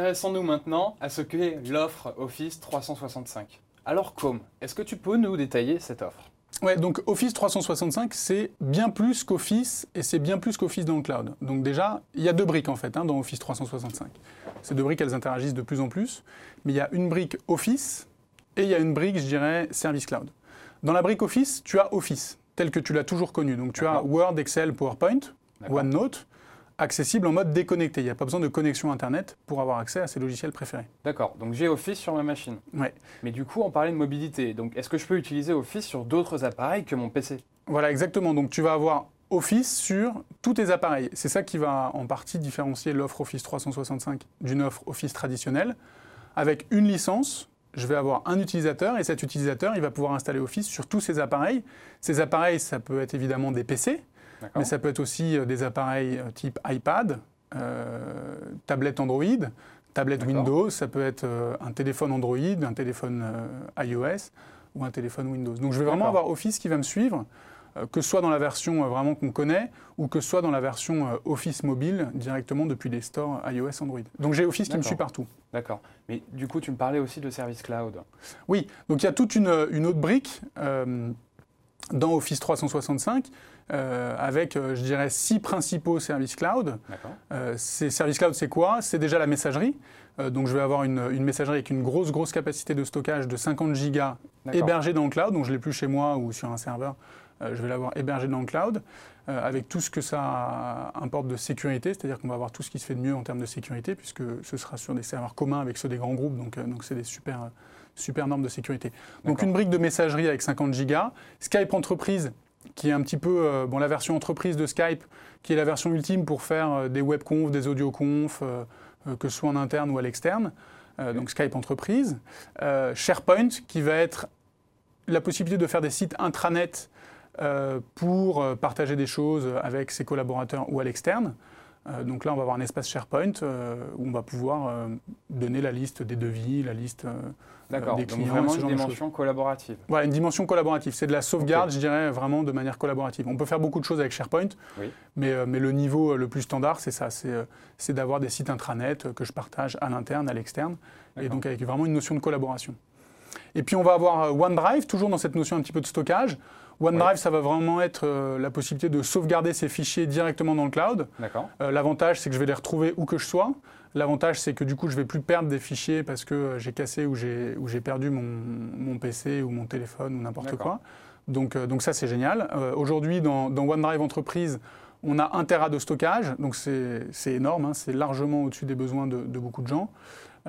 intéressons-nous maintenant à ce qu'est l'offre Office 365. Alors Com, est-ce que tu peux nous détailler cette offre? Ouais, donc Office 365, c'est bien plus qu'Office et c'est bien plus qu'Office dans le cloud. Donc déjà, il y a deux briques en fait dans Office 365. Ces deux briques, elles interagissent de plus en plus, mais il y a une brique Office et il y a une brique, je dirais, Service Cloud. Dans la brique Office, tu as Office, tel que tu l'as toujours connu. Donc tu as Word, Excel, PowerPoint, OneNote, accessible en mode déconnecté. Il n'y a pas besoin de connexion Internet pour avoir accès à ces logiciels préférés. D'accord, donc j'ai Office sur ma machine. Ouais. Mais du coup, on parlait de mobilité. Donc est-ce que je peux utiliser Office sur d'autres appareils que mon PC? Voilà, exactement. Donc tu vas avoir Office sur tous tes appareils. C'est ça qui va en partie différencier l'offre Office 365 d'une offre Office traditionnelle. Avec une licence, je vais avoir un utilisateur et cet utilisateur, il va pouvoir installer Office sur tous ses appareils. Ces appareils, ça peut être évidemment des PC, mais ça peut être aussi des appareils type iPad, tablette Android, tablette Windows, ça peut être un téléphone Android, un téléphone iOS ou un téléphone Windows. Donc je vais vraiment avoir Office qui va me suivre, que ce soit dans la version vraiment qu'on connaît ou que ce soit dans la version Office mobile directement depuis les stores iOS, Android. Donc j'ai Office qui me suit partout. D'accord. Mais du coup, tu me parlais aussi de Service Cloud. Oui, donc il y a toute une autre brique dans Office 365 avec, je dirais, 6 principaux services cloud. Ces services cloud, c'est quoi? C'est déjà la messagerie. Donc je vais avoir une messagerie avec une grosse capacité de stockage de 50 gigas hébergée dans le cloud. Donc je ne l'ai plus chez moi ou sur un serveur. Je vais l'avoir hébergée dans le cloud avec tout ce que ça importe de sécurité. C'est-à-dire qu'on va avoir tout ce qui se fait de mieux en termes de sécurité puisque ce sera sur des serveurs communs avec ceux des grands groupes. Donc c'est des super normes de sécurité. Donc une brique de messagerie avec 50 gigas. Skype Entreprise, qui est un petit peu la version entreprise de Skype, qui est la version ultime pour faire des webconf, des audioconf, que ce soit en interne ou à l'externe. Donc Skype Entreprise. SharePoint, qui va être la possibilité de faire des sites intranet pour partager des choses avec ses collaborateurs ou à l'externe. Donc là, on va avoir un espace SharePoint où on va pouvoir donner la liste des devis, la liste des clients. Donc vraiment une dimension collaborative. Voilà, une dimension collaborative. C'est de la sauvegarde, je dirais, vraiment de manière collaborative. On peut faire beaucoup de choses avec SharePoint, mais le niveau le plus standard, c'est ça. C'est d'avoir des sites intranet que je partage à l'interne, à l'externe, et donc avec vraiment une notion de collaboration. Et puis on va avoir OneDrive, toujours dans cette notion un petit peu de stockage. OneDrive, ça va vraiment être la possibilité de sauvegarder ces fichiers directement dans le cloud. L'avantage, c'est que je vais les retrouver où que je sois. L'avantage, c'est que du coup, je ne vais plus perdre des fichiers parce que j'ai cassé ou j'ai perdu mon PC ou mon téléphone ou n'importe quoi. Donc ça, c'est génial. Aujourd'hui, dans OneDrive Entreprise, on a 1 Tera de stockage. Donc c'est énorme, hein, c'est largement au-dessus des besoins de beaucoup de gens.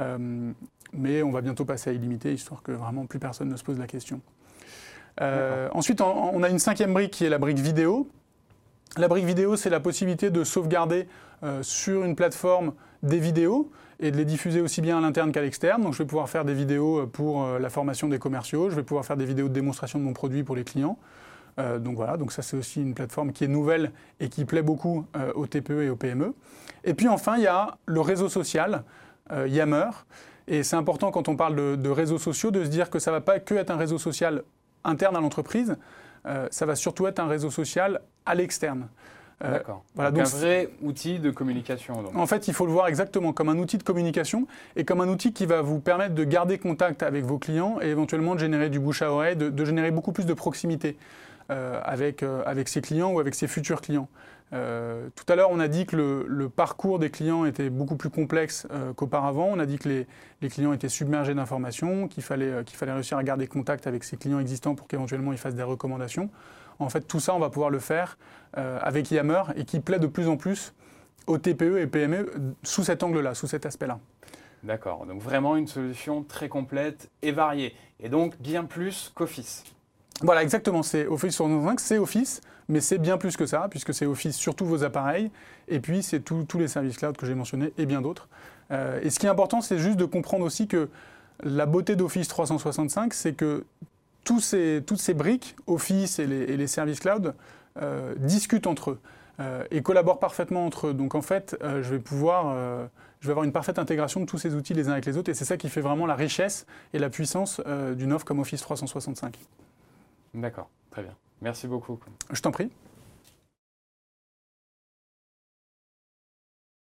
Mais on va bientôt passer à illimité, histoire que vraiment plus personne ne se pose la question. Ensuite, on a une 5e brique qui est la brique vidéo. La brique vidéo, c'est la possibilité de sauvegarder sur une plateforme des vidéos et de les diffuser aussi bien à l'interne qu'à l'externe. Donc je vais pouvoir faire des vidéos pour la formation des commerciaux, je vais pouvoir faire des vidéos de démonstration de mon produit pour les clients. Donc voilà, donc ça c'est aussi une plateforme qui est nouvelle et qui plaît beaucoup aux TPE et aux PME. Et puis enfin, il y a le réseau social, Yammer. Et c'est important quand on parle de réseaux sociaux de se dire que ça ne va pas que être un réseau social interne à l'entreprise, ça va surtout être un réseau social à l'externe. D'accord. Voilà, donc un vrai outil de communication. Donc. En fait, il faut le voir exactement comme un outil de communication et comme un outil qui va vous permettre de garder contact avec vos clients et éventuellement de générer du bouche à oreille, de générer beaucoup plus de proximité avec ses clients ou avec ses futurs clients. Tout à l'heure, on a dit que le parcours des clients était beaucoup plus complexe qu'auparavant. On a dit que les clients étaient submergés d'informations, qu'il fallait réussir à garder contact avec ses clients existants pour qu'éventuellement ils fassent des recommandations. En fait, tout ça, on va pouvoir le faire avec Yammer et qui plaît de plus en plus aux TPE et PME sous cet angle-là, sous cet aspect-là. D'accord, donc vraiment une solution très complète et variée, et donc bien plus qu'Office. Voilà, exactement, c'est Office 365, c'est Office, mais c'est bien plus que ça, puisque c'est Office sur tous vos appareils, et puis c'est tous les services cloud que j'ai mentionnés, et bien d'autres. Et ce qui est important, c'est juste de comprendre aussi que la beauté d'Office 365, c'est que toutes ces briques, Office et les services cloud, discutent entre eux et collaborent parfaitement entre eux. Donc en fait, je vais avoir une parfaite intégration de tous ces outils les uns avec les autres, et c'est ça qui fait vraiment la richesse et la puissance d'une offre comme Office 365. D'accord, très bien. Merci beaucoup. Je t'en prie.